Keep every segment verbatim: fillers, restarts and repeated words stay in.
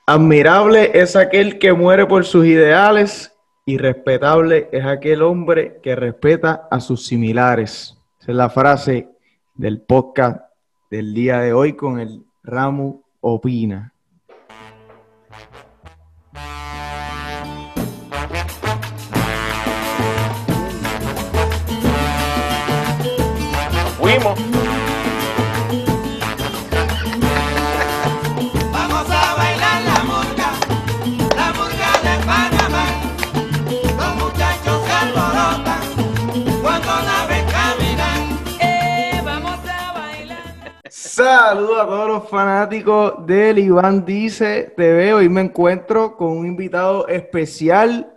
Admirable es aquel que muere por sus ideales y respetable es aquel hombre que respeta a sus similares. Esa es la frase del podcast del día de hoy con el Ramu Opina. Fuimos. Vamos a bailar la murga, la murga de Panamá. Los muchachos se alborotan cuando la ven caminar. Eh, vamos a bailar. Saludos a todos los fanáticos del Iván Dice T V. Hoy me encuentro con un invitado especial,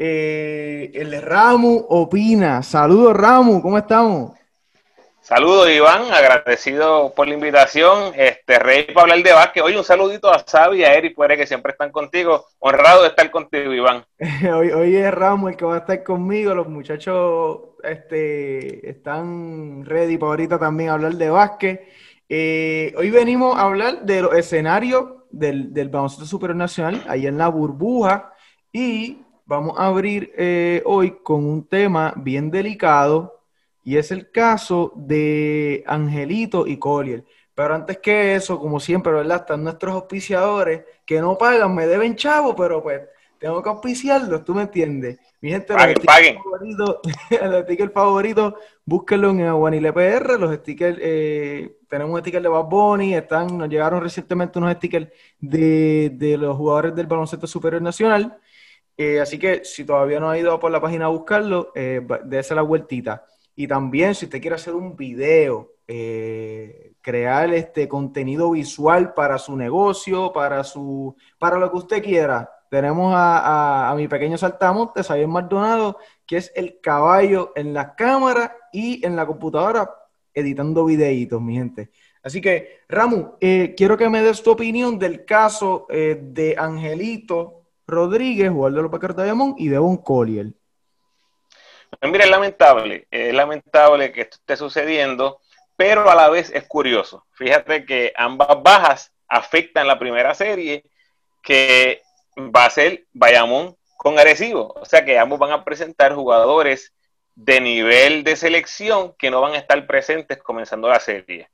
eh, el Ramu Opina. Saludos, Ramu, ¿cómo estamos? Saludos, Iván, agradecido por la invitación. Este Rey para hablar de básquet. Oye, un saludito a Xavi y a Eric Pérez, que siempre están contigo. Honrado de estar contigo, Iván. Hoy, hoy es Ramu el que va a estar conmigo. Los muchachos este, están ready para ahorita también hablar de básquet. Eh, hoy venimos a hablar de los escenarios del, del baloncesto superior nacional, ahí en la burbuja, y vamos a abrir eh, hoy con un tema bien delicado, y es el caso de Angelito y Collier. Pero antes que eso, como siempre, ¿verdad? Están nuestros auspiciadores que no pagan, me deben chavo, pero pues tengo que auspiciarlos, ¿tú me entiendes? Mi gente, Paguen, los paguen. stickers favoritos, los stickers favoritos, búsquenlo en Aguanile P R, los stickers, eh, tenemos un sticker de Bad Bunny, están, nos llegaron recientemente unos stickers de, de los jugadores del baloncesto superior nacional, eh, así que si todavía no ha ido por la página a buscarlo, eh, dése la vueltita. Y también, si usted quiere hacer un video, eh, crear este contenido visual para su negocio, para su, para lo que usted quiera, tenemos a, a, a mi pequeño saltamontes, Xavier Maldonado, que es el caballo en las cámaras y en la computadora editando videitos, mi gente. Así que, Ramu, eh, quiero que me des tu opinión del caso eh, de Angelito Rodríguez, jugador de los Packers de Bayamón, y Devon Collier. Mira, es lamentable, es lamentable que esto esté sucediendo, pero a la vez es curioso. Fíjate que ambas bajas afectan la primera serie, que va a ser Bayamón con Arecibo. O sea que ambos van a presentar jugadores de nivel de selección que no van a estar presentes comenzando la serie.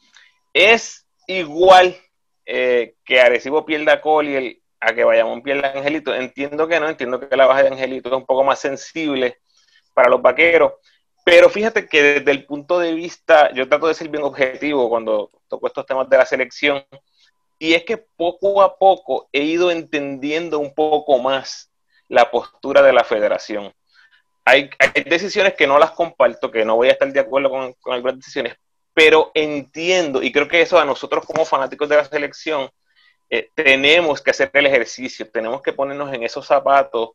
Es igual eh, que Arecibo pierda a Collier a que Bayamón pierda a Angelito. Entiendo que no, entiendo que la baja de Angelito es un poco más sensible para los vaqueros, pero fíjate que desde el punto de vista, yo trato de ser bien objetivo cuando toco estos temas de la selección, y es que poco a poco he ido entendiendo un poco más la postura de la federación. Hay, hay decisiones que no las comparto, que no voy a estar de acuerdo con, con algunas decisiones, pero entiendo, y creo que eso a nosotros como fanáticos de la selección, eh, tenemos que hacer el ejercicio, tenemos que ponernos en esos zapatos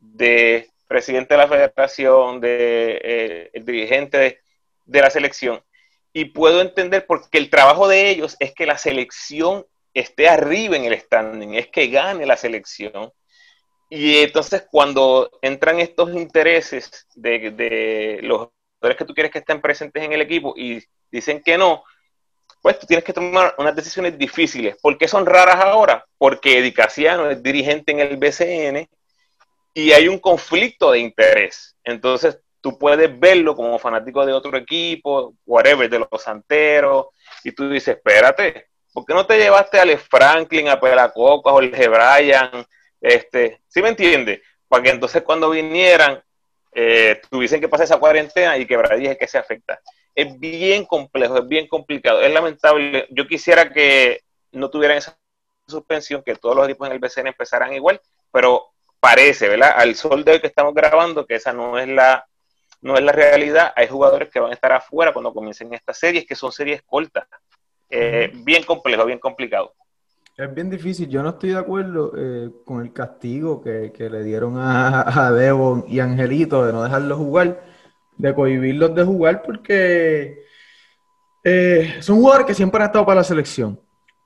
de presidente de la federación, de eh, el dirigente de, de la selección, y puedo entender porque el trabajo de ellos es que la selección esté arriba en el standing, es que gane la selección, y entonces cuando entran estos intereses de, de los jugadores que tú quieres que estén presentes en el equipo y dicen que no, pues tú tienes que tomar unas decisiones difíciles. ¿Por qué son raras ahora? Porque Eddie Casiano es dirigente en el B C N, y hay un conflicto de interés. Entonces, tú puedes verlo como fanático de otro equipo, whatever, de los Santeros, y tú dices, espérate, ¿por qué no te llevaste a Alex Franklin, a Pelacoco, a Jorge Bryan? Este, ¿sí me entiendes? Para que entonces cuando vinieran, eh, tuviesen que pasar esa cuarentena y que Brady es el que se afecta. Es bien complejo, es bien complicado, es lamentable. Yo quisiera que no tuvieran esa suspensión, que todos los equipos en el B C N empezaran igual, pero parece, ¿verdad? Al sol de hoy que estamos grabando, que esa no es la no es la realidad. Hay jugadores que van a estar afuera cuando comiencen estas series, que son series cortas. Eh, bien complejo, bien complicado. Es bien difícil. Yo no estoy de acuerdo eh, con el castigo que, que le dieron a, a Devon y Angelito de no dejarlos jugar, de cohibirlos de jugar, porque eh, son jugadores que siempre han estado para la selección.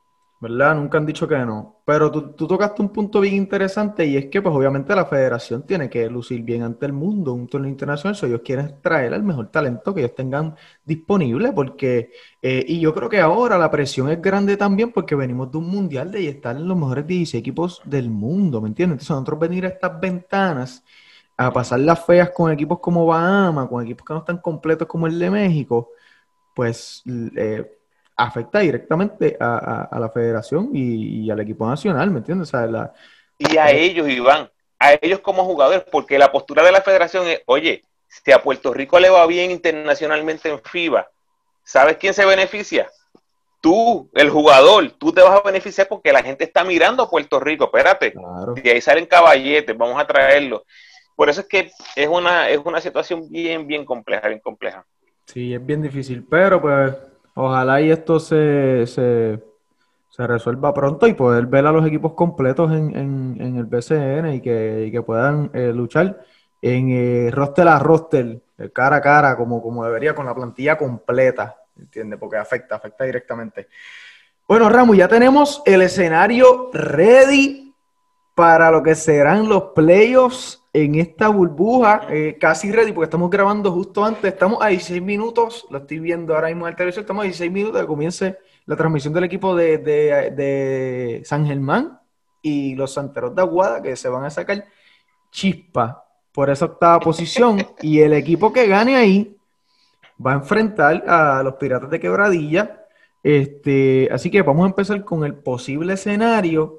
¿verdad? Nunca han dicho que no. Pero tú, tú tocaste un punto bien interesante y es que, pues, obviamente la federación tiene que lucir bien ante el mundo, un torneo internacional. So, ellos quieren traer al mejor talento que ellos tengan disponible, porque, eh, y yo creo que ahora la presión es grande también porque venimos de un mundial de y estar en los mejores dieciséis equipos del mundo, ¿me entiendes? Entonces, nosotros venir a estas ventanas a pasar las feas con equipos como Bahama, con equipos que no están completos como el de México, pues eh, afecta directamente a, a- a la federación y, y al equipo nacional, ¿me entiendes? O sea, la, Y a eh, ellos, Iván, a ellos como jugadores, porque la postura de la federación es, oye, si a Puerto Rico le va bien internacionalmente en FIBA, ¿sabes quién se beneficia? Tú, el jugador, tú te vas a beneficiar porque la gente está mirando a Puerto Rico, espérate, claro, de ahí salen caballetes, vamos a traerlos. Por eso es que es una, es una situación bien, bien compleja, bien compleja. sí, es bien difícil, pero pues ojalá y esto se, se, se resuelva pronto y poder ver a los equipos completos en, en, en el B C N y que, y que puedan eh, luchar en eh, roster a roster, eh, cara a cara, como, como debería, con la plantilla completa, ¿entiendes? Porque afecta, afecta directamente. Bueno, Ramu, ya tenemos el escenario ready para lo que serán los playoffs en esta burbuja, eh, casi ready, porque estamos grabando justo antes, estamos a dieciséis minutos, lo estoy viendo ahora mismo en el televisor, estamos a dieciséis minutos de que comience la transmisión del equipo de, de- de San Germán y los Santeros de Aguada, que se van a sacar chispa por esa octava posición, y el equipo que gane ahí va a enfrentar a los Piratas de Quebradilla. Este, así que vamos a empezar con el posible escenario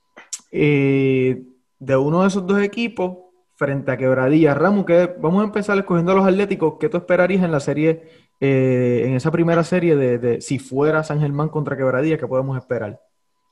eh, de uno de esos dos equipos frente a Quebradilla. Ramu, que vamos a empezar escogiendo a los Atléticos. ¿Qué tú esperarías en la serie, eh, en esa primera serie de, de si fuera San Germán contra Quebradilla? ¿Qué podemos esperar?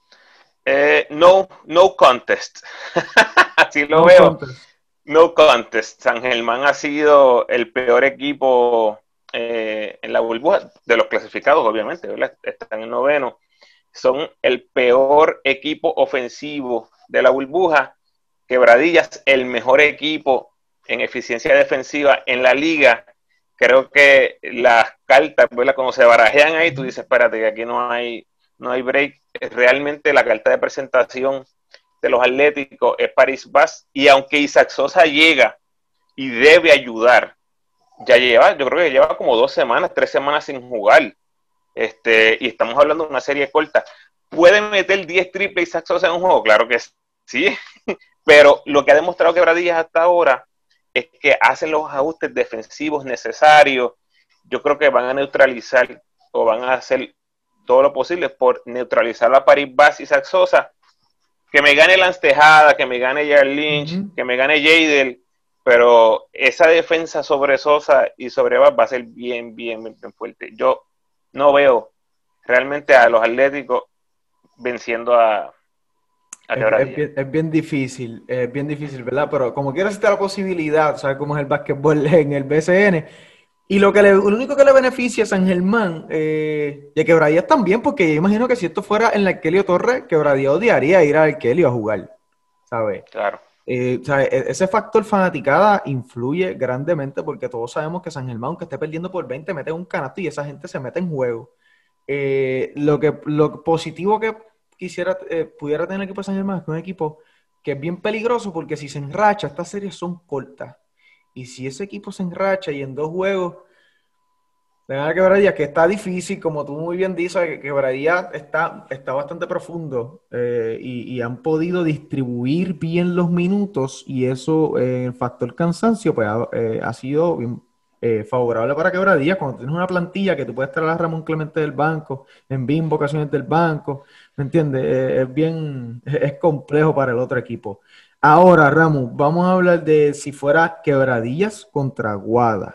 Eh, no, no contest. Así lo No veo. contest. No contest. San Germán ha sido el peor equipo eh, en la burbuja, de los clasificados, obviamente, ¿verdad? Están en noveno. Son el peor equipo ofensivo de la burbuja. Quebradillas, el mejor equipo en eficiencia defensiva en la liga. Creo que las cartas, ¿verdad? Cuando se barajean ahí, tú dices, espérate, que aquí no hay, no hay break. Realmente la carta de presentación de los Atléticos es Paris Bass, y aunque Isaac Sosa llega y debe ayudar, ya lleva, yo creo que lleva como dos semanas, tres semanas sin jugar, este, y estamos hablando de una serie corta. ¿Puede meter diez triples Isaac Sosa en un juego? Claro que sí, pero lo que ha demostrado Quebradillas hasta ahora es que hacen los ajustes defensivos necesarios. Yo creo que van a neutralizar o van a hacer todo lo posible por neutralizar a Paris Bass y Isaac Sosa. Que me gane Lance Tejada, que me gane Jair Lynch, Ujú. que me gane Jadel, pero esa defensa sobre Sosa y sobre Bass va a ser bien, bien, bien, bien fuerte. Yo no veo realmente a los Atléticos venciendo a, a Es, es Quebradilla. bien, es bien difícil, es bien difícil, ¿verdad? Pero como quiera está la posibilidad, ¿sabes cómo es el básquetbol en el B C N? Y lo que le, lo único que le beneficia a San Germán eh, y a Quebradillas también, porque yo imagino que si esto fuera en la Arkelio Torres, Quebradillas odiaría ir a Arkelio a jugar, ¿sabes? Claro. Eh, ¿sabe? E- Ese factor fanaticada influye grandemente porque todos sabemos que San Germán, aunque esté perdiendo por veinte, mete un canasto y esa gente se mete en juego. Eh, lo que, lo positivo que quisiera, eh, pudiera tener el equipo de San Germán es que es un equipo que es bien peligroso porque si se enracha, estas series son cortas. Y si ese equipo se enracha y en dos juegos, de verdad que Quebradilla, que está difícil, como tú muy bien dices, que Quebradilla está, está bastante profundo eh, y, y han podido distribuir bien los minutos y eso, eh, el factor cansancio, pues ha, eh, ha sido bien, eh, favorable para Quebradilla. Cuando tienes una plantilla que tú puedes traer a Ramón Clemente del banco, en Bimbo ocasiones del banco, ¿me entiendes? Eh, es bien, es, es complejo para el otro equipo. Ahora, Ramón, vamos a hablar de si fuera Quebradillas contra Guada.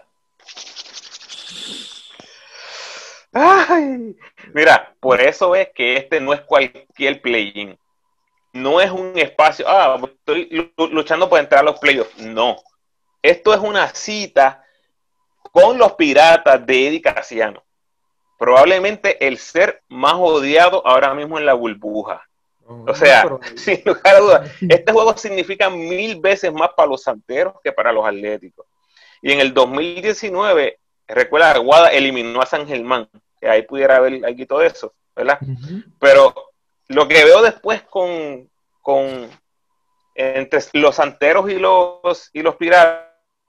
Ay, mira, por eso es que este no es cualquier play-in. No es un espacio, ah, estoy luchando por entrar a los playoffs. No. Esto es una cita con los Piratas de Eddie Casiano. Probablemente el ser más odiado ahora mismo en la burbuja. No, O es muy sea, probable. sin lugar a dudas, este juego significa mil veces más para los santeros que para los atléticos. Y en el dos mil diecinueve, recuerda, Aguada eliminó a San Germán, que ahí pudiera haber aquí todo eso, ¿verdad? Uh-huh. Pero lo que veo después con, con entre los santeros y los, y los piratas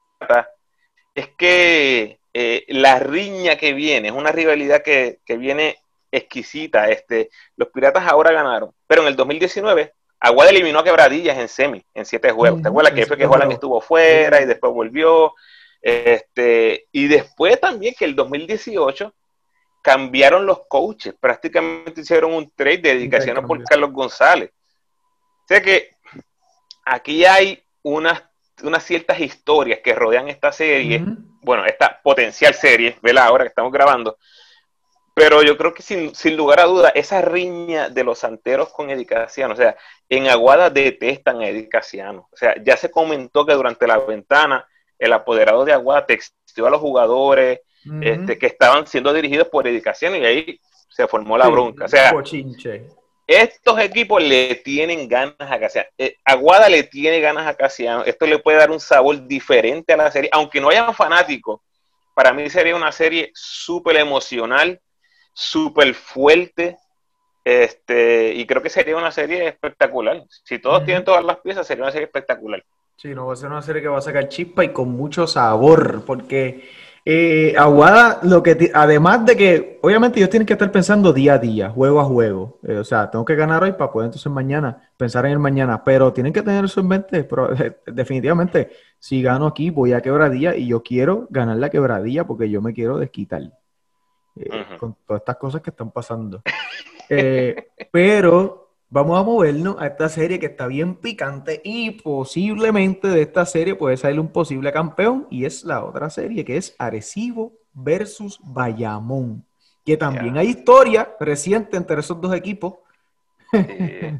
es que eh, la riña que viene, es una rivalidad que, que viene exquisita. Este, los piratas ahora ganaron, pero en el dos mil diecinueve Aguada eliminó a Quebradillas en semi, en siete juegos. ¿Te acuerdas que fue que Holland estuvo fuera y después volvió? Este, y después también que el dos mil dieciocho cambiaron los coaches, prácticamente hicieron un trade de dedicación por Carlos González. O sea que aquí hay unas, unas ciertas historias que rodean esta serie, uh-huh. bueno, esta potencial serie, ¿verdad? Ahora que estamos grabando, pero yo creo que sin, sin lugar a duda, esa riña de los santeros con Eddie Casiano, o sea, en Aguada detestan a Eddie Casiano, o sea, ya se comentó que durante la ventana el apoderado de Aguada texteó a los jugadores, uh-huh. este, que estaban siendo dirigidos por Eddie Casiano, y ahí se formó la sí, bronca, o sea, pochinche. Estos equipos le tienen ganas a Casiano, eh, Aguada le tiene ganas a Casiano, esto le puede dar un sabor diferente a la serie, aunque no hayan fanáticos, para mí sería una serie súper emocional, súper fuerte, este, y creo que sería una serie espectacular. Si todos uh-huh. tienen todas las piezas, sería una serie espectacular. Sí, no va a ser una serie que va a sacar chispa y con mucho sabor, porque eh, Aguada, lo que t- además de que, obviamente ellos tienen que estar pensando día a día, juego a juego, eh, o sea, tengo que ganar hoy para poder entonces mañana, pensar en el mañana, pero tienen que tener eso en mente, pero, eh, definitivamente, si gano aquí voy a Quebradilla y yo quiero ganar la Quebradilla porque yo me quiero desquitar. Eh, uh-huh. Con todas estas cosas que están pasando. Eh, pero vamos a movernos a esta serie que está bien picante y posiblemente de esta serie puede salir un posible campeón y es la otra serie que es Arecibo versus Bayamón, que también yeah. hay historia reciente entre esos dos equipos. Sí.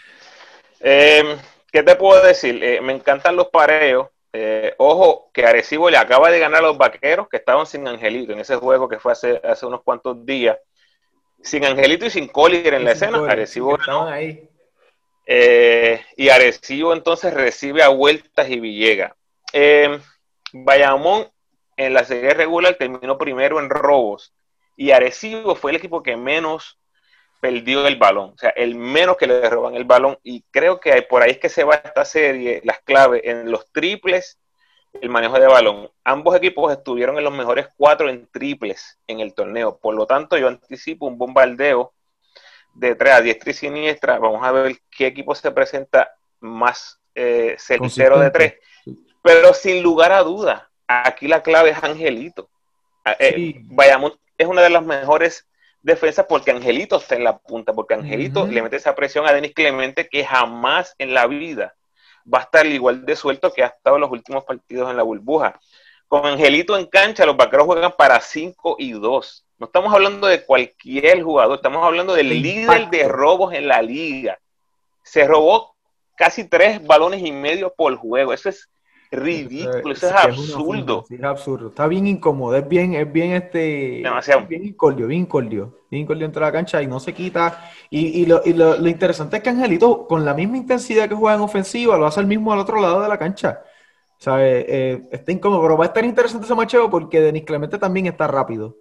eh, ¿Qué te puedo decir? Eh, me encantan los pareos. Eh, ojo, que Arecibo le acaba de ganar a los Vaqueros que estaban sin Angelito en ese juego que fue hace, hace unos cuantos días. Sin Angelito y sin Collier en y la escena, Collier, Arecibo sí, estaban ahí. Eh, y Arecibo entonces recibe a Vueltas y Villegas. Eh, Bayamón en la serie regular terminó primero en robos y Arecibo fue el equipo que menos perdió el balón, o sea, el menos que le roban el balón, y creo que por ahí es que se va esta serie, las claves en los triples, el manejo de balón. Ambos equipos estuvieron en los mejores cuatro en triples en el torneo, por lo tanto yo anticipo un bombardeo de tres a diestra y siniestra. Vamos a ver qué equipo se presenta más eh, certero de tres, pero sin lugar a duda, aquí la clave es Angelito. Eh, sí. Bayamón es una de las mejores defensas porque Angelito está en la punta, porque Angelito uh-huh. le mete esa presión a Denis Clemente que jamás en la vida va a estar igual de suelto que ha estado en los últimos partidos en la burbuja. Con Angelito en cancha, los Vaqueros juegan para cinco y dos. No estamos hablando de cualquier jugador, estamos hablando del líder de robos en la liga. Se robó casi tres balones y medio por juego. Eso es ridículo, eso es, es absurdo. Sí, es absurdo. Está bien incómodo, es bien, es bien este. Demasiado. Bien incordio, bien incordio. Bien incordio entre la cancha y no se quita. Y, y, lo, y lo, lo interesante es que Angelito, con la misma intensidad que juega en ofensiva, lo hace el mismo al otro lado de la cancha. ¿Sabe? Eh, está incómodo, pero va a estar interesante ese macheo porque Denis Clemente también está rápido.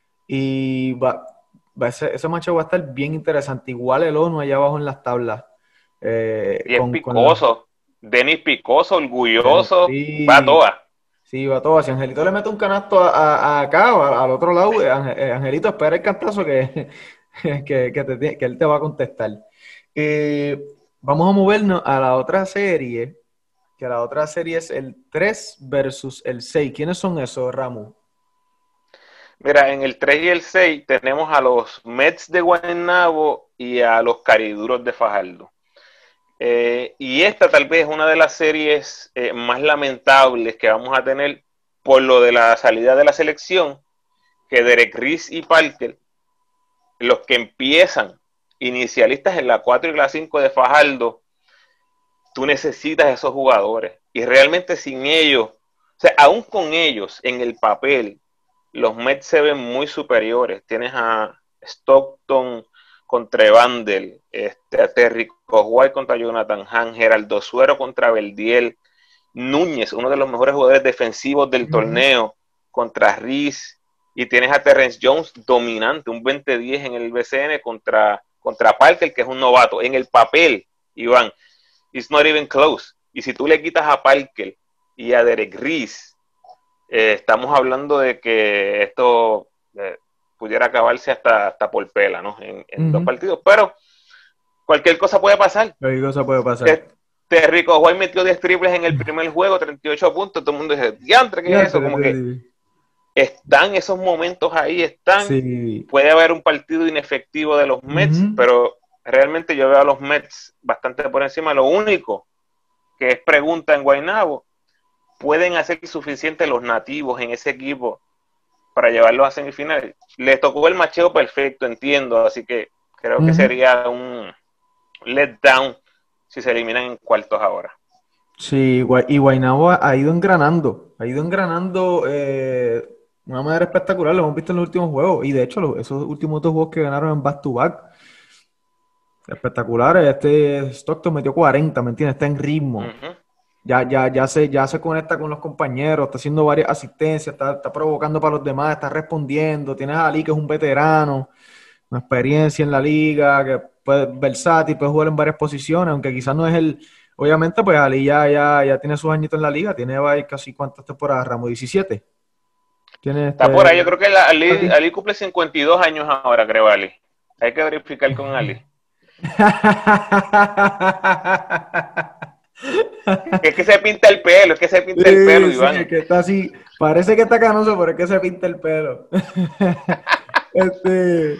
Y va, va ese, ese macheo va a estar bien interesante. Igual el ONU allá abajo en las tablas. Eh, y es con, picoso. Con la... Denis picoso, orgulloso, sí, va a todas. Sí, va a todas. Si Angelito le mete un canasto a, a, a acá o a, al otro lado, Angelito espera el cantazo que, que, que, te, que él te va a contestar. Eh, vamos a movernos a la otra serie, que la otra serie es el tres versus el seis. ¿Quiénes son esos, Ramu? Mira, en el tres y el seis tenemos a los Mets de Guaynabo y a los Cariduros de Fajardo. Eh, y esta tal vez es una de las series eh, más lamentables que vamos a tener por lo de la salida de la selección, que Derek Riz y Parker, los que empiezan inicialistas en la cuatro y la cinco de Fajardo, tú necesitas esos jugadores. Y realmente sin ellos, o sea, aún con ellos en el papel, los Mets se ven muy superiores. Tienes a Stockton contra Vandel, este, a Terry Cosway contra Jonathan Hahn, Geraldo Suero contra Verdiel, Núñez, uno de los mejores jugadores defensivos del uh-huh. torneo, contra Riz, y tienes a Terrence Jones dominante, un veinte diez en el B C N contra, contra Parker, que es un novato. En el papel, Iván, it's not even close. Y si tú le quitas a Parker y a Derek Reese, eh, estamos hablando de que esto eh, pudiera acabarse hasta, hasta por pela, ¿no? En, en uh-huh. dos partidos. Pero cualquier cosa puede pasar. Cualquier cosa puede pasar. Terry White metió diez triples en el primer juego, treinta y ocho puntos. Todo el mundo dice, diantre, ¿qué es eso? Como que están esos momentos ahí, están. Sí. Puede haber un partido inefectivo de los Mets, uh-huh. pero realmente yo veo a los Mets bastante por encima. Lo único que es pregunta en Guaynabo, ¿pueden hacer suficiente los nativos en ese equipo para llevarlos a semifinales? Les tocó el macheo perfecto, entiendo, así que creo uh-huh. que sería un letdown si se eliminan en cuartos ahora. Sí, y Guaynabo ha ido engranando, ha ido engranando eh, de una manera espectacular, lo hemos visto en los últimos juegos, y de hecho los, esos últimos dos juegos que ganaron en back-to-back, espectaculares. Este Stockton metió cuarenta, ¿me entiendes? Está en ritmo. Uh-huh. Ya, ya, ya, se, ya se conecta con los compañeros, está haciendo varias asistencias, está, está provocando para los demás, está respondiendo. Tienes a Ali, que es un veterano, una experiencia en la liga, que puede, versátil, puede jugar en varias posiciones, aunque quizás no es el... Obviamente, pues Ali ya, ya, ya tiene sus añitos en la liga, tiene casi ¿cuántas temporadas, Ramos? diecisiete. Tiene está este... por ahí, yo creo que la, Ali, Ali cumple cincuenta y dos años ahora, creo, Ali. Hay que verificar con Ali. Es que se pinta el pelo, es que se pinta sí, el pelo, sí, Iván. Es que está así, parece que está canoso, pero es que se pinta el pelo. este...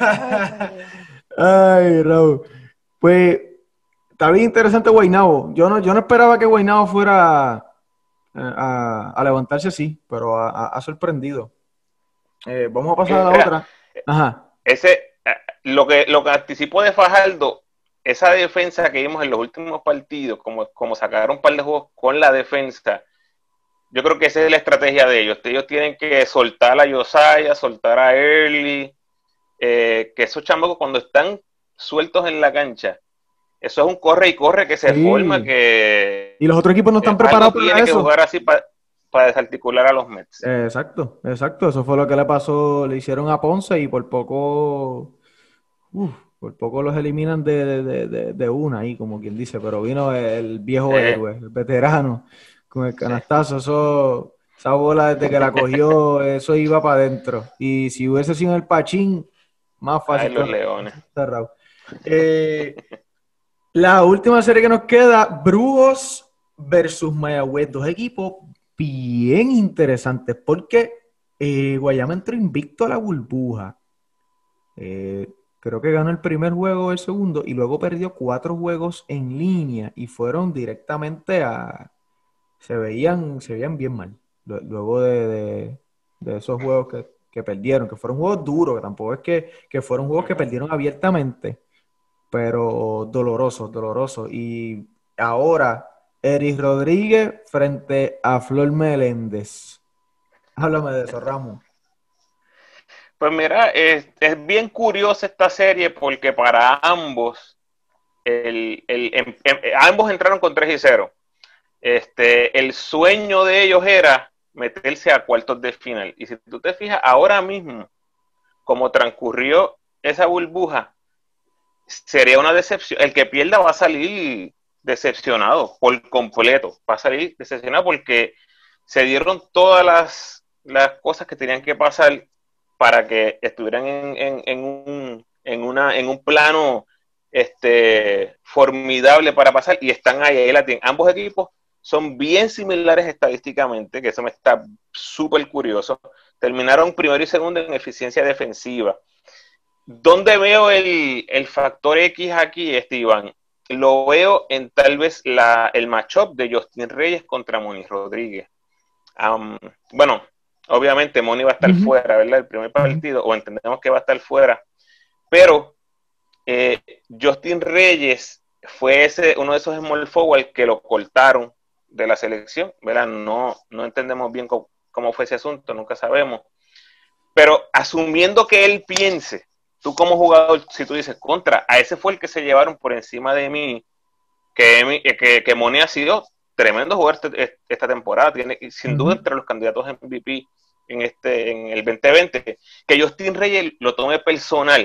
Ay, Raúl. Pues, está bien interesante Guaynabo. Yo no, yo no esperaba que Guaynabo fuera eh, a, a levantarse así, pero ha, ha sorprendido. Eh, vamos a pasar a la Mira, otra. Ajá. Ese, lo que, lo que anticipó de Fajardo, esa defensa que vimos en los últimos partidos, como, como sacaron un par de juegos con la defensa, yo creo que esa es la estrategia de ellos. Ellos tienen que soltar a Josiah, soltar a Early, eh, que esos chamacos cuando están sueltos en la cancha, eso es un corre y corre que se sí. forma, que... Y los otros equipos no están preparados para tiene eso. que jugar así para para desarticular a los Mets. Exacto, exacto. Eso fue lo que le pasó, le hicieron a Ponce y por poco... Uf, por poco los eliminan de, de, de, de una ahí, como quien dice, pero vino el viejo eh. héroe, el veterano, con el canastazo, eso, esa bola desde que la cogió, eso iba para adentro. Y si hubiese sido el Pachín, más fácil. Ay, los leones. Cerrado. Eh, la última serie que nos queda, Brujos versus Mayagüez, dos equipos bien interesantes, porque eh, Guayama entró invicto a la burbuja. Eh, Creo que ganó el primer juego, el segundo, y luego perdió cuatro juegos en línea y fueron directamente a... Se veían, se veían bien mal. Luego de, de, de esos juegos que, que perdieron, que fueron juegos duros, que tampoco es que, que fueron juegos que perdieron abiertamente, pero dolorosos, dolorosos. Y ahora, Eris Rodríguez frente a Flor Meléndez. Háblame de eso, Ramos. Pues mira, es, es bien curiosa esta serie porque para ambos, el, el, el, el, ambos entraron con tres y cero. Este, el sueño de ellos era meterse a cuartos de final. Y si tú te fijas, ahora mismo, como transcurrió esa burbuja, sería una decepción. El que pierda va a salir decepcionado por completo. Va a salir decepcionado porque se dieron todas las, las cosas que tenían que pasar para que estuvieran en, en, en, un, en, una, en un plano este, formidable para pasar, y están ahí, ahí la tienen. Ambos equipos son bien similares estadísticamente, que eso me está súper curioso. Terminaron primero y segundo en eficiencia defensiva. ¿Dónde veo el, el factor X aquí, Esteban? Lo veo en tal vez la, el matchup de Justin Reyes contra Moni Rodríguez. Um, bueno, obviamente Moni va a estar uh-huh. fuera, ¿verdad? El primer partido, o entendemos que va a estar fuera, pero eh, Justin Reyes fue ese, uno de esos small forward que lo cortaron de la selección, ¿verdad? No, no entendemos bien cómo, cómo fue ese asunto, nunca sabemos, pero asumiendo que él piense, tú como jugador, si tú dices contra, a ese fue el que se llevaron por encima de mí, que, que, que Moni ha sido tremendo jugador este, esta temporada, tiene sin uh-huh. duda entre los candidatos M V P en este en el veinte veinte, que Justin Reyes lo tome personal,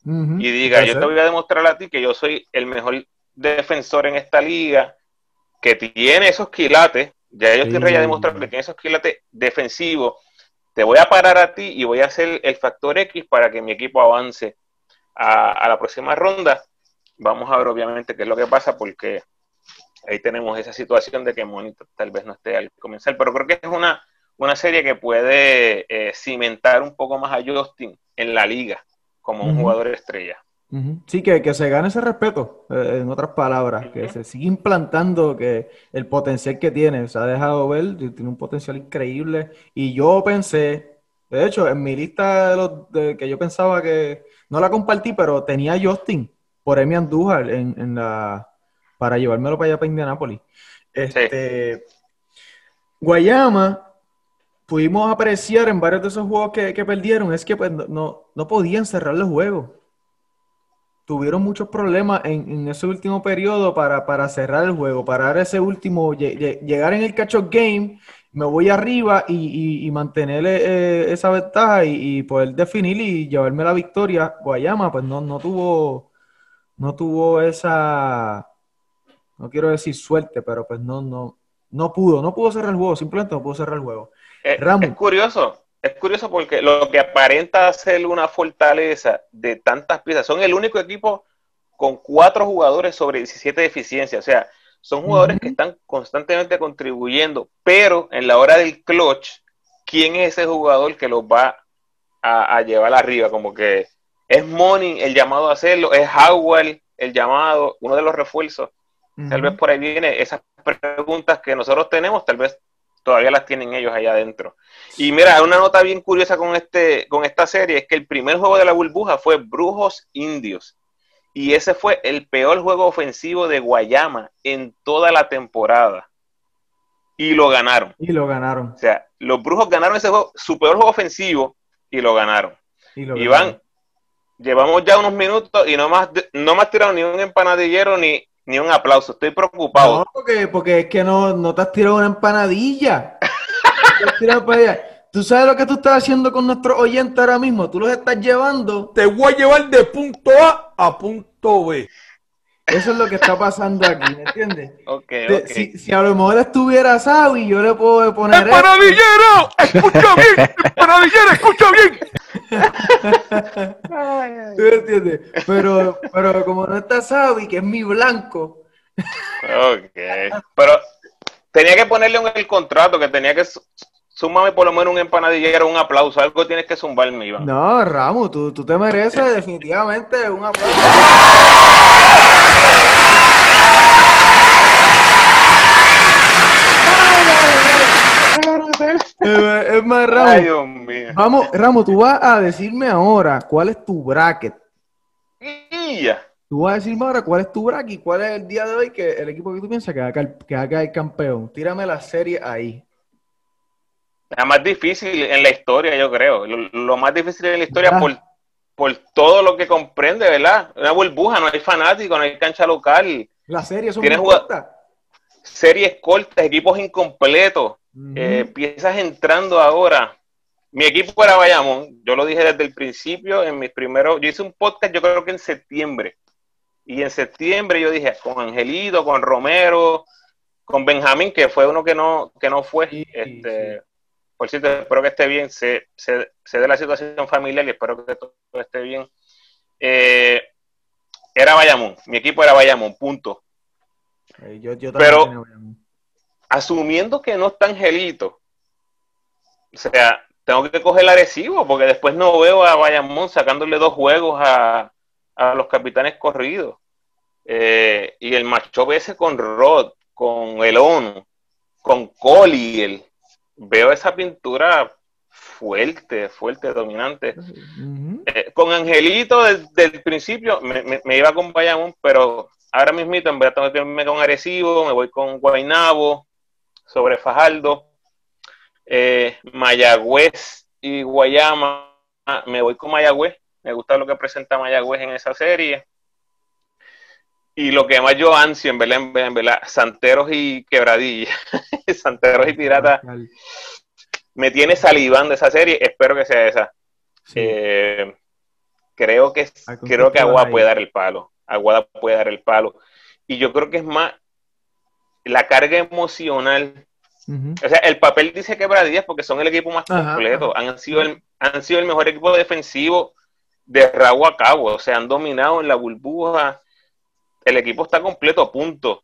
Ujú, y diga, puede yo te ser. voy a demostrar a ti que yo soy el mejor defensor en esta liga, que tiene esos quilates, ya yo estoy ready a demostrar que Sí. tiene esos quilates defensivos, te voy a parar a ti y voy a hacer el factor X para que mi equipo avance a, a la próxima ronda. Vamos a ver obviamente qué es lo que pasa, porque ahí tenemos esa situación de que Money tal vez no esté al comenzar, pero creo que es una, una serie que puede eh, cimentar un poco más a Justin en la liga como un Ujú, jugador estrella. ujú. Sí, que, que se gane ese respeto, eh, en otras palabras, que Uh-huh. se sigue implantando que el potencial que tiene, se ha dejado ver, y tiene un potencial increíble. Y yo pensé, de hecho, en mi lista de los de, que yo pensaba que no la compartí, pero tenía a Justin por Emi Andújar en, en la para llevármelo para allá para Indianápolis. Sí, Este, Guayama, pudimos apreciar en varios de esos juegos que, que perdieron, es que pues, no, no no podían cerrar los juegos. Tuvieron muchos problemas en, en ese último periodo para, para cerrar el juego, para dar ese último, lle- lle- llegar en el catch-up game, me voy arriba y, y- y mantener eh, esa ventaja y, y poder definir y llevarme la victoria. Guayama, pues no, no tuvo, no tuvo esa, no quiero decir suerte, pero pues no, no, no pudo, no pudo cerrar el juego, simplemente no pudo cerrar el juego. es, es Ramu, curioso, es curioso porque lo que aparenta ser una fortaleza de tantas piezas, son el único equipo con cuatro jugadores sobre diecisiete de eficiencia, o sea, son jugadores que ujú, están constantemente contribuyendo, pero en la hora del clutch, ¿quién es ese jugador que los va a, a llevar arriba? Como que es Money el llamado a hacerlo, es Howard el llamado, uno de los refuerzos. Tal vez ujú. por ahí viene esas preguntas que nosotros tenemos, tal vez todavía las tienen ellos allá adentro. Y mira, una nota bien curiosa con, este, con esta serie es que el primer juego de la burbuja fue Brujos Indios. Y ese fue el peor juego ofensivo de Guayama en toda la temporada. Y lo ganaron. Y lo ganaron, O sea, los Brujos ganaron ese juego, su peor juego ofensivo, y lo ganaron. y lo Iván, ganaron. llevamos ya unos minutos y no más, no me has tirado ni un empanadillero ni, ni un aplauso. Estoy No, preocupado. porque, porque es que no, no te has tirado una empanadilla. No te has tirado para allá. ¿Tú sabes lo que tú estás haciendo con nuestros oyentes ahora mismo? Tú los estás llevando. Te voy a llevar de punto A a punto B. Eso es lo que está pasando aquí, ¿me entiendes? Ok, Te- ok. si, si a lo mejor estuviera Sawi, yo le puedo poner esto. ¡Empanadillero! ¡Escucha bien! ¡Empanadillero, escucha bien! ¿Tú me entiendes? Pero, pero como no está Sawi, que es mi blanco. Ok. Pero tenía que ponerle en el contrato que tenía que su- súmame por lo menos un empanadillero, un aplauso. Algo tienes que zumbarme, Iván. No, Ramu, tú, tú te mereces definitivamente un aplauso. Es es más, Ay, Ramu, Dios mío. vamos, Ramo, tú vas a decirme ahora cuál es tu bracket. Y ya. Tú vas a decirme ahora cuál es tu bracket y cuál es el día de hoy que el equipo que tú piensas que va a caer, que va a caer campeón. Tírame la serie ahí. La más difícil en la historia, yo creo. Lo, lo más difícil en la historia por, ¿Verdad? por todo lo que comprende, ¿verdad? Una burbuja, no hay fanáticos, no hay cancha local. Las series son Tienes bien cortas. series cortas, equipos incompletos, eh, Ujú. piezas entrando ahora. Mi equipo era Bayamón, yo lo dije desde el principio, en mis primeros, yo hice un podcast yo creo que en septiembre, y en septiembre yo dije, con Angelito, con Romero, con Benjamín, que fue uno que no, que no fue, Sí, sí. este, por cierto, espero que esté bien, sé, sé, sé de la situación familiar y espero que todo esté bien. Eh, era Bayamón, mi equipo era Bayamón, punto. Eh, yo, yo también tenía Pero Bayamón. asumiendo que no está Angelito, o sea, tengo que coger el Arecibo porque después no veo a Bayamón sacándole dos juegos a, a los capitanes corridos. Eh, y el matchup ese con Rod, con el ONU, con Collier, veo esa pintura fuerte, fuerte, dominante. Ujú. Eh, con Angelito desde el principio me, me, me iba con Bayamón, pero ahora mismo en verdad tengo que irme con Arecibo, me voy con Guaynabo, sobre Fajardo. Eh, Mayagüez y Guayama, me voy con Mayagüez, me gusta lo que presenta Mayagüez en esa serie. Y lo que más yo ansio en verdad, en verdad, en verdad Santeros y Quebradilla, Santeros y Piratas, me tiene salivando esa serie, espero que sea esa. Sí. Eh, creo que, ¿A con creo qué que te vas Aguada ahí? puede dar el palo. Aguada puede dar el palo. Y yo creo que es más la carga emocional. Ujú. O sea, el papel dice Quebradillas porque son el equipo más Ajá, completo. ajá, Han sido ajá. el, han sido el mejor equipo defensivo de rabo a cabo. O sea, han dominado en la burbuja. El equipo está completo, punto.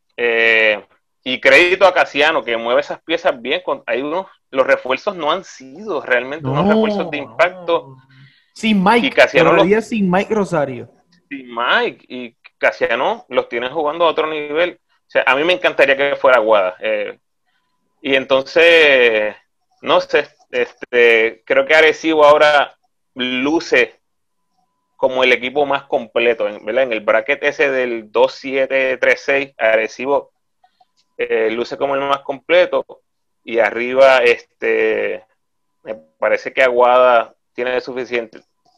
Eh, y crédito a Casiano, que mueve esas piezas bien. Con, hay unos, los refuerzos no han sido realmente unos refuerzos de No, impacto. no. Sin Y Mike, Casiano los Quebradilla sin Mike Rosario. y Mike y Casiano los tienen jugando a otro nivel. O sea, a mí me encantaría que fuera Aguada. Eh, y entonces, no sé, este, creo que Arecibo ahora luce como el equipo más completo, ¿verdad? En el bracket ese del dos siete tres seis, Arecibo eh, luce como el más completo y arriba este me parece que Aguada tiene suficiente.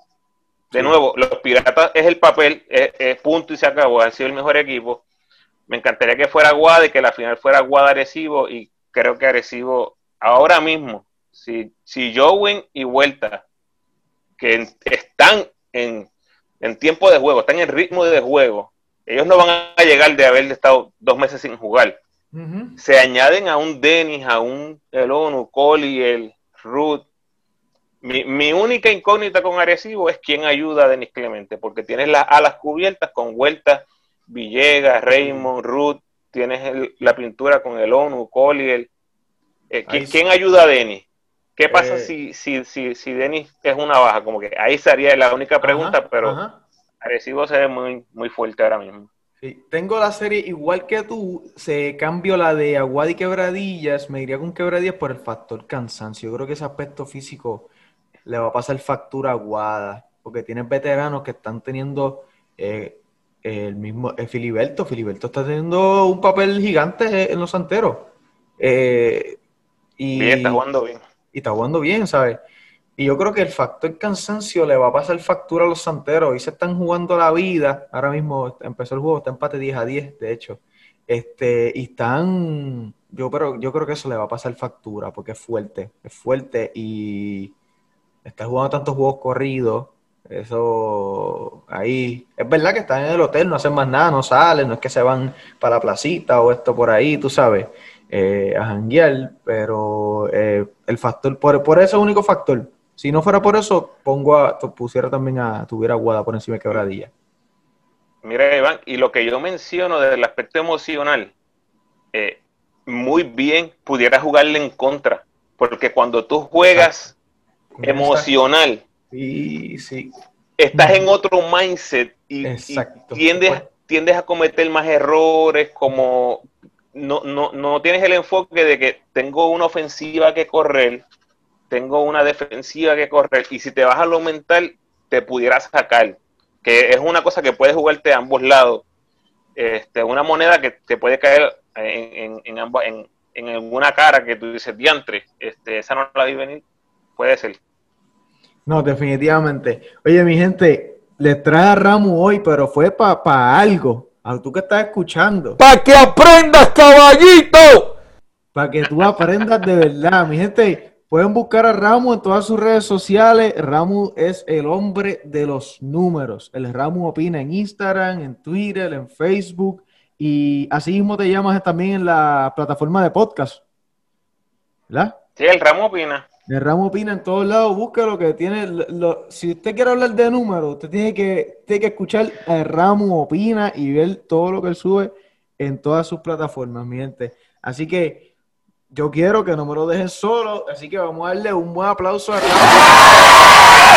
De Sí. nuevo, los Piratas es el papel, es, es punto y se acabó, han sido el mejor equipo. Me encantaría que fuera Aguada y que la final fuera Aguada Arecibo y creo que Arecibo ahora mismo, si, si Jowen y Vuelta, que en, están en, en tiempo de juego, están en ritmo de juego, ellos no van a llegar de haber estado dos meses sin jugar. Ujú. Se añaden a un Denis, a un el ONU, Coli, el Ruth. Mi, mi única incógnita con Arecibo es quién ayuda a Denis Clemente, porque tienes las alas cubiertas con Vueltas, Villegas, Raymond, Ruth, tienes el, la pintura con el ONU, Collier. Eh, Ahí ¿Quién sí. ayuda a Denis? ¿Qué pasa Eh, si, si, si, si Denis es una baja? Como que ahí sería la única pregunta, ajá, pero ajá. Arecibo se ve muy, muy fuerte ahora mismo. Sí. Tengo la serie igual que tú, se cambio la de Aguada y Quebradillas, me iría con Quebradillas por el factor cansancio. Yo creo que ese aspecto físico le va a pasar factura a Aguada, porque tienes veteranos que están teniendo eh, el mismo, eh, Filiberto, Filiberto está teniendo un papel gigante en los santeros. Eh, Bien, está y, jugando bien. y está jugando bien, ¿sabes? Y yo creo que el factor cansancio le va a pasar factura a los santeros. Hoy se están jugando la vida. Ahora mismo empezó el juego, está empate diez a diez, de hecho. Este, y están. Yo, pero, yo creo que eso le va a pasar factura porque es fuerte. Es fuerte y está jugando tantos juegos corridos. Eso ahí. Es verdad que están en el hotel, no hacen más nada, no salen, no es que se van para la placita o esto por ahí, tú sabes, eh, a janguear, pero eh, el factor, por, por ese único factor. Si no fuera por eso, pongo a, pusiera también a, tuviera Aguada por encima de Quebradilla. Mira, Iván, y lo que yo menciono desde el aspecto emocional, eh, muy bien pudiera jugarle en contra, porque cuando tú juegas Con esa- emocional, Sí, sí. estás en otro mindset y, y Exacto. tiendes, tiendes a cometer más errores, como no, no, no tienes el enfoque de que tengo una ofensiva que correr, tengo una defensiva que correr, y si te vas a lo mental, te pudieras sacar, que es una cosa que puedes jugarte a ambos lados. Este, una moneda que te puede caer en, en, en, ambos, en, en alguna cara que tú dices, diantre, este, esa no la vi venir, puede ser. No, definitivamente. Oye, mi gente, les traje a Ramu hoy, pero fue para pa algo. A tú que estás escuchando. ¡Para que aprendas, caballito! Para que tú aprendas de verdad. Mi gente, pueden buscar a Ramu en todas sus redes sociales. Ramu es el hombre de los números. El Ramu opina en Instagram, en Twitter, en Facebook. Y así mismo te llamas también en la plataforma de podcast. ¿Verdad? Sí, el Ramo opina. El Ramo opina en todos lados, busca lo que tiene. Lo, lo- si usted quiere hablar de números, usted tiene que, tiene que escuchar a Ramo opina y ver todo lo que él sube en todas sus plataformas, mi gente. Así que yo quiero que no me lo dejen solo, así que vamos a darle un buen aplauso a Ramo.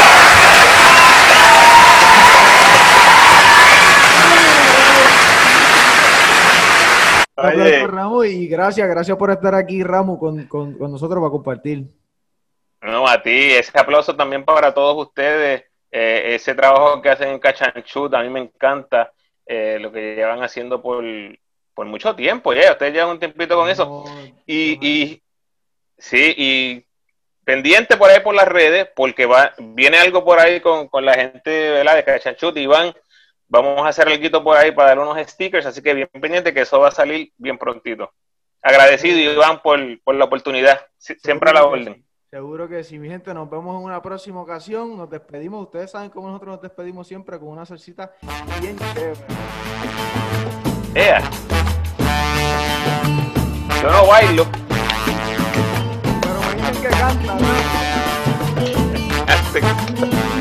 Un aplauso a Oye, Ramo y gracias, gracias por estar aquí, Ramo, con, con, con nosotros para compartir. no, a ti, ese aplauso también para todos ustedes. Eh, ese trabajo que hacen en Cachanchut, a mí me encanta eh, lo que llevan haciendo por, por mucho tiempo ya. Ustedes llevan un tiempito con eso. No, Y, y sí, y pendiente por ahí por las redes, porque va, viene algo por ahí con, con la gente, ¿verdad?, de Cachanchut. Iván, vamos a hacer algo por ahí para dar unos stickers, así que bien pendiente que eso va a salir bien prontito. Agradecido, Iván, por, por la oportunidad. Sie- Siempre a la seguro que orden. sí. Seguro que sí, mi gente, nos vemos en una próxima ocasión. Nos despedimos. Ustedes saben cómo nosotros nos despedimos siempre con una salsita bien chévere. ¡Ea! Yo no bailo. Pero me dicen que canta, ¿no? Este-